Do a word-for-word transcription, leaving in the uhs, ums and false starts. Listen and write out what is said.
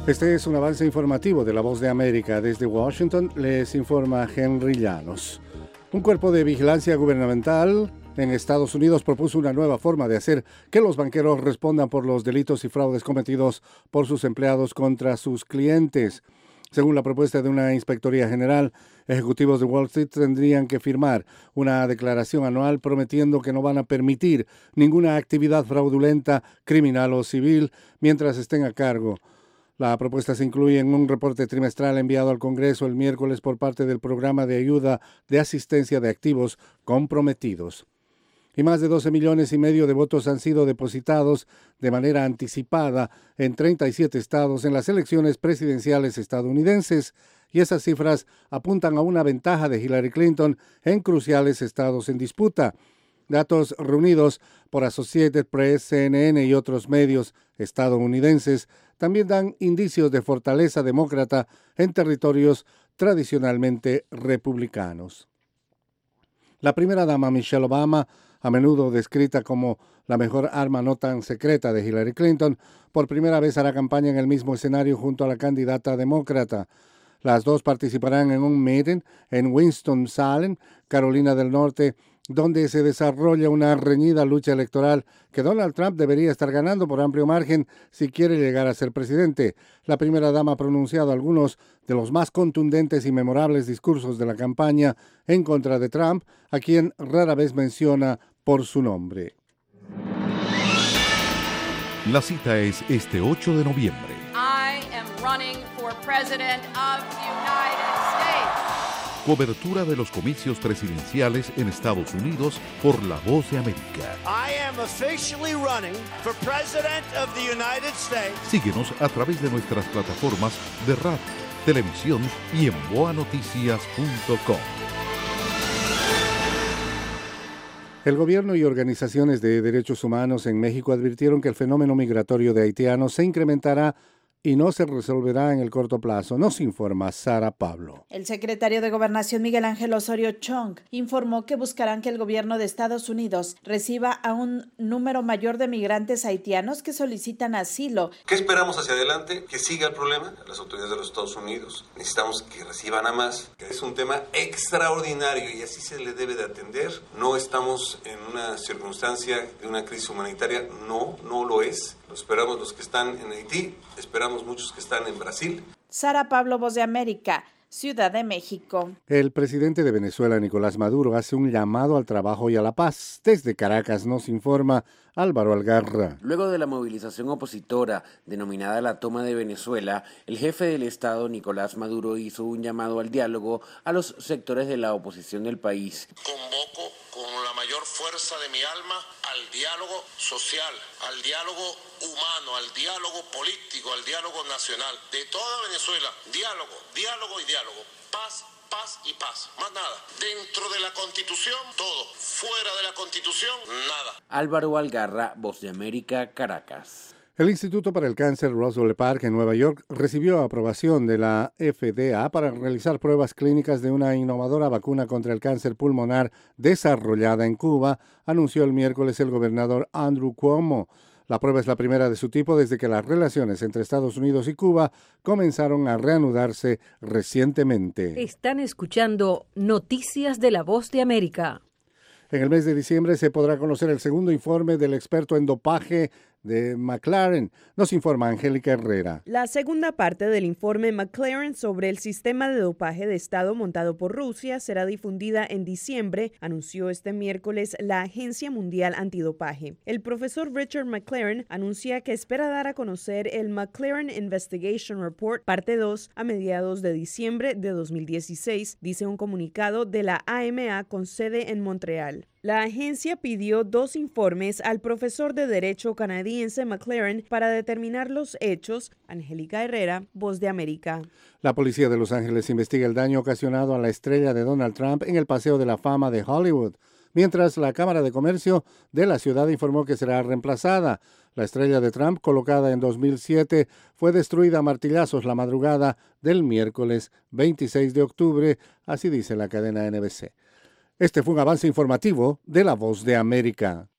Este es un avance informativo de La Voz de América. Desde Washington les informa Henry Llanos. Un cuerpo de vigilancia gubernamental en Estados Unidos propuso una nueva forma de hacer que los banqueros respondan por los delitos y fraudes cometidos por sus empleados contra sus clientes. Según la propuesta de una inspectoría general, ejecutivos de Wall Street tendrían que firmar una declaración anual prometiendo que no van a permitir ninguna actividad fraudulenta, criminal o civil mientras estén a cargo. La propuesta se incluye en un reporte trimestral enviado al Congreso el miércoles por parte del Programa de Ayuda de Asistencia de Activos Comprometidos. Y más de doce millones y medio de votos han sido depositados de manera anticipada en treinta y siete estados en las elecciones presidenciales estadounidenses, y esas cifras apuntan a una ventaja de Hillary Clinton en cruciales estados en disputa. Datos reunidos por Associated Press, C N N y otros medios estadounidenses también dan indicios de fortaleza demócrata en territorios tradicionalmente republicanos. La primera dama Michelle Obama, a menudo descrita como la mejor arma no tan secreta de Hillary Clinton, por primera vez hará campaña en el mismo escenario junto a la candidata demócrata. Las dos participarán en un meeting en Winston-Salem, Carolina del Norte, donde se desarrolla una reñida lucha electoral que Donald Trump debería estar ganando por amplio margen si quiere llegar a ser presidente. La primera dama ha pronunciado algunos de los más contundentes y memorables discursos de la campaña en contra de Trump, a quien rara vez menciona por su nombre. La cita es este ocho de noviembre. I am running for president of the United States. Cobertura de los comicios presidenciales en Estados Unidos por La Voz de América. I am officially running for president of the United States. Síguenos a través de nuestras plataformas de radio, televisión y en boa noticias punto com. El gobierno y organizaciones de derechos humanos en México advirtieron que el fenómeno migratorio de haitianos se incrementará y no se resolverá en el corto plazo. Nos informa Sara Pablo. El secretario de Gobernación Miguel Ángel Osorio Chong informó que buscarán que el gobierno de Estados Unidos reciba a un número mayor de migrantes haitianos que solicitan asilo. ¿Qué esperamos hacia adelante? Que siga el problema. Las autoridades de los Estados Unidos necesitamos que reciban a más. Es un tema extraordinario y así se le debe de atender. No estamos en una circunstancia de una crisis humanitaria. No, no lo es. Lo esperamos los que están en Haití, esperamos muchos que están en Brasil. Sara Pablo, Voz de América, Ciudad de México. El presidente de Venezuela, Nicolás Maduro, hace un llamado al trabajo y a la paz. Desde Caracas nos informa Álvaro Algarra. Luego de la movilización opositora denominada la toma de Venezuela, el jefe del Estado, Nicolás Maduro, hizo un llamado al diálogo a los sectores de la oposición del país. Convoco con la mayor fuerza de mi alma al diálogo social, al diálogo humano, al diálogo político, al diálogo nacional de toda Venezuela. Diálogo, diálogo y diálogo. Paz, paz y paz. Más nada. Dentro de la Constitución, todo. Fuera de la Constitución, nada. Álvaro Algarra, Voz de América, Caracas. El Instituto para el Cáncer Roswell Park en Nueva York recibió aprobación de la F D A para realizar pruebas clínicas de una innovadora vacuna contra el cáncer pulmonar desarrollada en Cuba, anunció el miércoles el gobernador Andrew Cuomo. La prueba es la primera de su tipo desde que las relaciones entre Estados Unidos y Cuba comenzaron a reanudarse recientemente. Están escuchando Noticias de la Voz de América. En el mes de diciembre se podrá conocer el segundo informe del experto en dopaje de McLaren. Nos informa Angélica Herrera. La segunda parte del informe McLaren sobre el sistema de dopaje de Estado montado por Rusia será difundida en diciembre, anunció este miércoles la Agencia Mundial Antidopaje. El profesor Richard McLaren anuncia que espera dar a conocer el McLaren Investigation Report parte dos a mediados de diciembre de dos mil dieciséis, dice un comunicado de la A M A con sede en Montreal. La agencia pidió dos informes al profesor de Derecho canadiense McLaren para determinar los hechos. Angélica Herrera, Voz de América. La policía de Los Ángeles investiga el daño ocasionado a la estrella de Donald Trump en el Paseo de la Fama de Hollywood, mientras la Cámara de Comercio de la ciudad informó que será reemplazada. La estrella de Trump, colocada en dos mil siete, fue destruida a martillazos la madrugada del miércoles veintiséis de octubre, así dice la cadena N B C. Este fue un avance informativo de La Voz de América.